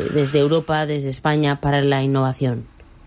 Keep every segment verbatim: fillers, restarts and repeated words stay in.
desde Europa, desde España, para la innovación?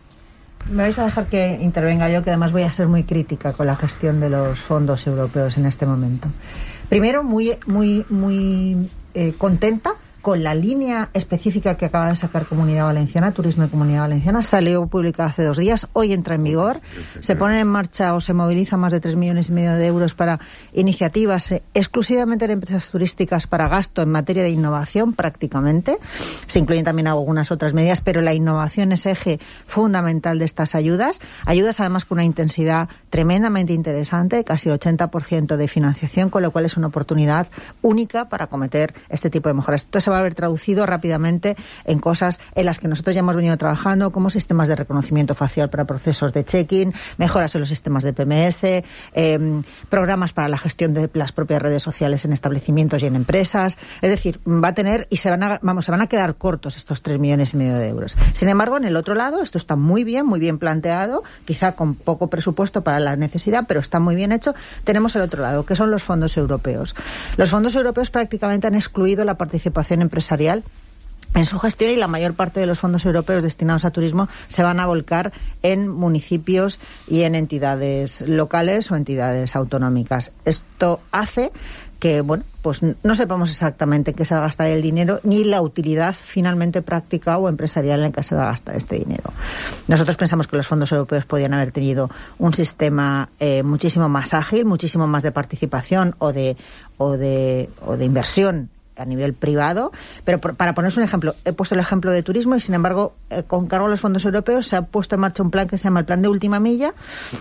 Me vais a dejar que intervenga yo, que además voy a ser muy crítica con la gestión de los fondos europeos en este momento. Primero, muy, muy, muy eh, contenta con la línea específica que acaba de sacar Comunidad Valenciana, Turismo de Comunidad Valenciana. Salió publicada hace dos días, hoy entra en vigor. Se ponen en marcha o se movilizan más de tres millones y medio de euros para iniciativas eh, exclusivamente en empresas turísticas para gasto en materia de innovación, prácticamente. Se incluyen también algunas otras medidas, pero la innovación es eje fundamental de estas ayudas. Ayudas además con una intensidad tremendamente interesante, casi ochenta por ciento de financiación, con lo cual es una oportunidad única para acometer este tipo de mejoras. Entonces, se va a haber traducido rápidamente en cosas en las que nosotros ya hemos venido trabajando, como sistemas de reconocimiento facial para procesos de check-in, mejoras en los sistemas de P M S, eh, programas para la gestión de las propias redes sociales en establecimientos y en empresas. Es decir, va a tener, y se van a, vamos, se van a quedar cortos estos tres millones y medio de euros. Sin embargo, en el otro lado, esto está muy bien, muy bien planteado, quizá con poco presupuesto para la necesidad, pero está muy bien hecho. Tenemos el otro lado, que son los fondos europeos. Los fondos europeos prácticamente han excluido la participación empresarial en su gestión, y la mayor parte de los fondos europeos destinados a turismo se van a volcar en municipios y en entidades locales o entidades autonómicas. Esto hace que, bueno, pues no sepamos exactamente en qué se va a gastar el dinero, ni la utilidad finalmente práctica o empresarial en que se va a gastar este dinero. Nosotros pensamos que los fondos europeos podían haber tenido un sistema eh, muchísimo más ágil, muchísimo más de participación o de, o de, o de inversión a nivel privado, pero por, para poneros un ejemplo, he puesto el ejemplo de turismo y sin embargo, eh, con cargo a los fondos europeos se ha puesto en marcha un plan que se llama el Plan de Última Milla,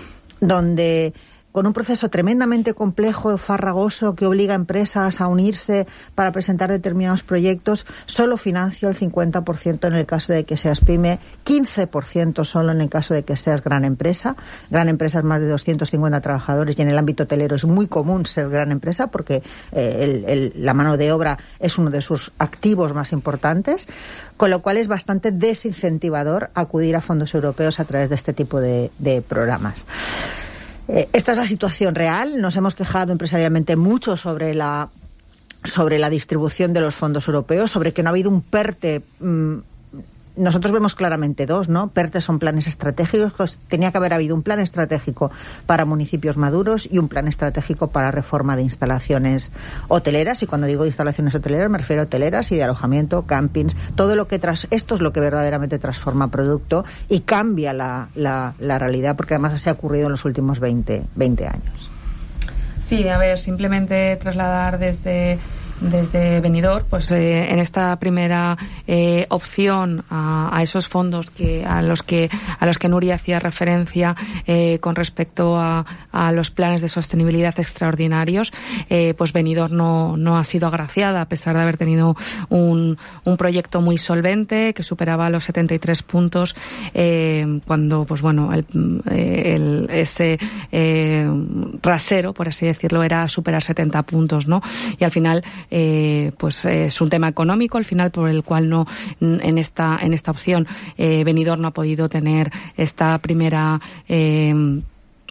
donde con un proceso tremendamente complejo, farragoso, que obliga a empresas a unirse para presentar determinados proyectos, solo financia el cincuenta por ciento en el caso de que seas pyme, quince por ciento solo en el caso de que seas gran empresa. Gran empresa es más de doscientos cincuenta trabajadores, y en el ámbito hotelero es muy común ser gran empresa porque eh, el, el, la mano de obra es uno de sus activos más importantes, con lo cual es bastante desincentivador acudir a fondos europeos a través de este tipo de, de programas. Esta es la situación real. Nos hemos quejado empresarialmente mucho sobre la sobre la distribución de los fondos europeos, sobre que no ha habido un PERTE. Mmm, nosotros vemos claramente dos, ¿no? PERTE son planes estratégicos. Tenía que haber habido un plan estratégico para municipios maduros y un plan estratégico para reforma de instalaciones hoteleras. Y cuando digo instalaciones hoteleras me refiero a hoteleras y de alojamiento, campings, todo lo que tras esto es lo que verdaderamente transforma producto y cambia la, la, la realidad, porque además se ha ocurrido en los últimos veinte años. Sí, a ver, simplemente trasladar desde desde Benidorm, pues eh, en esta primera eh, opción a, a esos fondos que a los que a los que Nuria hacía referencia eh, con respecto a, a los planes de sostenibilidad extraordinarios, eh, pues Benidorm no no ha sido agraciada, a pesar de haber tenido un un proyecto muy solvente que superaba los setenta y tres puntos, eh, cuando pues bueno el, el ese eh, rasero, por así decirlo, era superar setenta puntos, ¿no? Y al final Eh, pues eh, es un tema económico al final por el cual no en esta en esta opción eh, Benidorm no ha podido tener esta primera eh,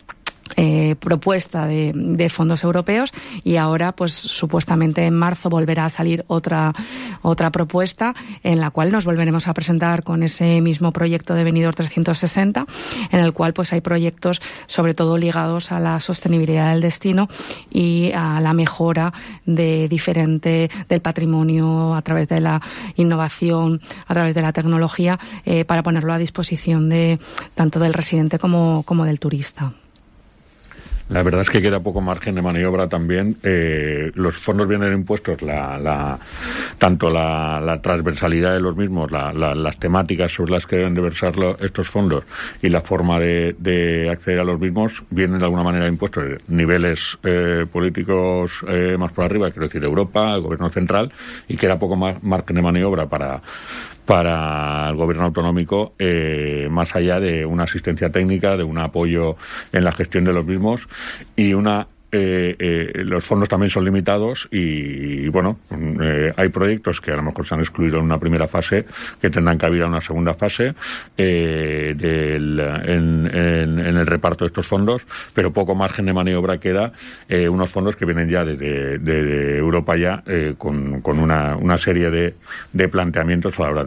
Eh, propuesta de, de fondos europeos, y ahora pues supuestamente en marzo volverá a salir otra otra propuesta en la cual nos volveremos a presentar con ese mismo proyecto de Benidorm trescientos sesenta, en el cual pues hay proyectos sobre todo ligados a la sostenibilidad del destino y a la mejora de diferente del patrimonio a través de la innovación, a través de la tecnología, eh, para ponerlo a disposición de tanto del residente como, como del turista. La verdad es que queda poco margen de maniobra también. Eh, los fondos vienen impuestos, la, la, tanto la, la transversalidad de los mismos, la, la, las temáticas sobre las que deben de versar estos fondos y la forma de, de acceder a los mismos vienen de alguna manera impuestos. Niveles eh, políticos eh, más por arriba, quiero decir Europa, el gobierno central, y queda poco más margen de maniobra para para el gobierno autonómico, eh, más allá de una asistencia técnica, de un apoyo en la gestión de los mismos y una Eh, eh, los fondos también son limitados y, y bueno, eh, hay proyectos que a lo mejor se han excluido en una primera fase que tendrán cabida en una segunda fase eh, del, en, en, en el reparto de estos fondos, pero poco margen de maniobra queda, eh, unos fondos que vienen ya desde de, de Europa ya eh, con, con una, una serie de, de planteamientos a la hora de